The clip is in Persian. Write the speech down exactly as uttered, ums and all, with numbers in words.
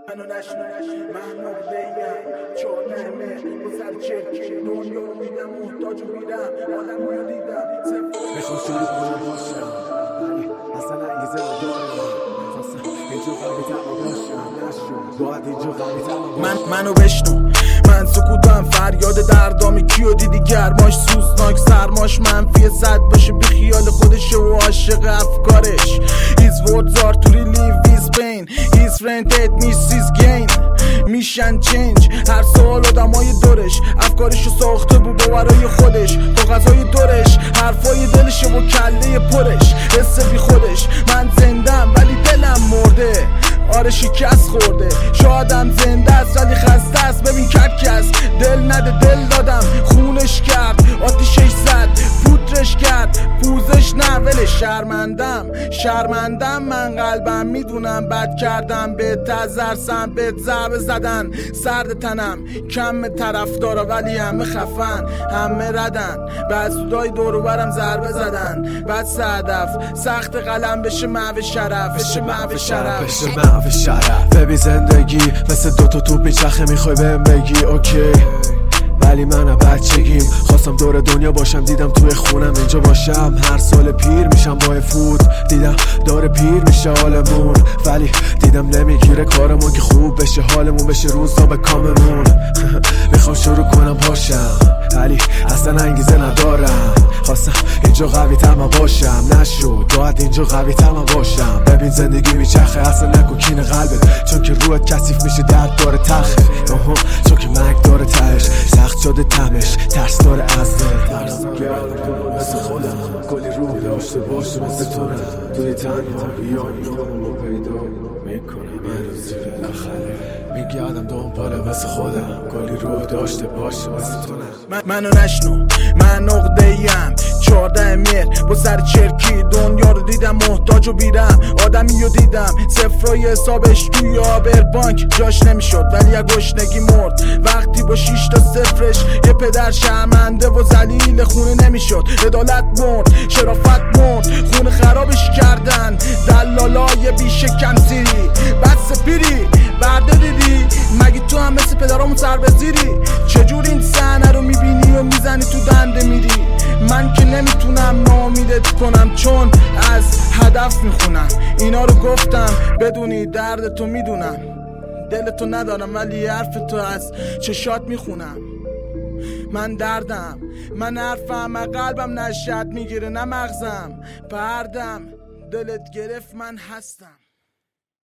منو نشنو من نقطه‌ایم چهارده مهر با سر چرکی دنیا رو میدم محتاج رو میرم آدم رو دیدم میخوام شروع کنم باشم ولی اصلا انگیزه ندارم خواستم اینجور قوی‌تر باشم نشد باید اینجور قوی‌تر من منو بشنو من سکوتم فریاد دردامی کیو دیدی گرماش سوزناک سرماش منفی صد باشه بی خیال خودشه و عاشق افکارش His words are to relieve his pain His friend that needs his gain میشن چنج هر سال آدمای دورش افکارشو ساخته بود برای خودش تو غذای دورش حرفای دلشه و کله پرش حس بی خودش من زندم ولی دلم مرده آره شکست خورده شادم زنده است ولی خسته است ببین ککس دل نده دل دادم خونش کرد آتیشش زد پودرش کرد پوزش نه ولش شرمندم شرمندم من قلبم میدونم بد کردم به تزرسم به ضربه زدن سرد تنم کم طرفدارا ولی همه خفن همه ردن بعد سودای دور و برم ضربه زدن بعد صدف سخت قلم بشه محو شرف بشه محو شرف بشه محو شرف ببین زندگی مثل دوتا توپ میچخه میخوای بهم بگی اوکی ولی من بچگیم خواستم دور دنیا باشم دیدم توی خونم اینجا باشم هر سال پیر میشم با فوت دیدم داره پیر میشه حالمون ولی دیدم نمیگیره کارمون که خوب بشه حالمون بشه روزا به کاممون میخوام شروع کنم باشم ولی اصلا انگیزه ندارم خواستم اینجا قوی تر من باشم نشد باید اینجا قوی تر من باشم ببین زندگی میچخه اصلا نکن کین قلبت چون که روحت کثیف میشه درد داره تخه چون که مرگ داره تهش سخت شده تمش ترس داره از دل ترس گردم مثل خودم کلی روح داشته باشه مثل تونم توی تنها بیایی خودم رو پیدا میکنم من رو زیر نخله میگردم دنباله مثل خودم کلی روح داشته باشه مثل تونم من منو نشنو من نقطه‌ایم چهارده مهر با سر چرکی دنیا رو دیدم محتاج و بیرم آدمی رو دیدم صفرای حسابش توی آبر بانک جاش نمیشد ولی گشنگی مرد وقتی با شیش تا صفرش یه پدر شرمنده و ذلیل خونه نمیشد عدالت مرد شرافت مرد خونه خرابش کردن دلالای بیشکم سیری بد سپیری برده دیدی مگه تو هم مثل پدرامون سر بزیری چجور این صحنه رو میبینی و میزنی تو دنده میری من که نمیتونم ناامیدت کنم چون از هدف میخونم اینا رو گفتم بدونی درد تو میدونم دل تو ندارم ولی حرف تو از چشات میخونم من دردم من حرفم قلبم نشد میگیره نه مغزم پردم دلت گرفت من هستم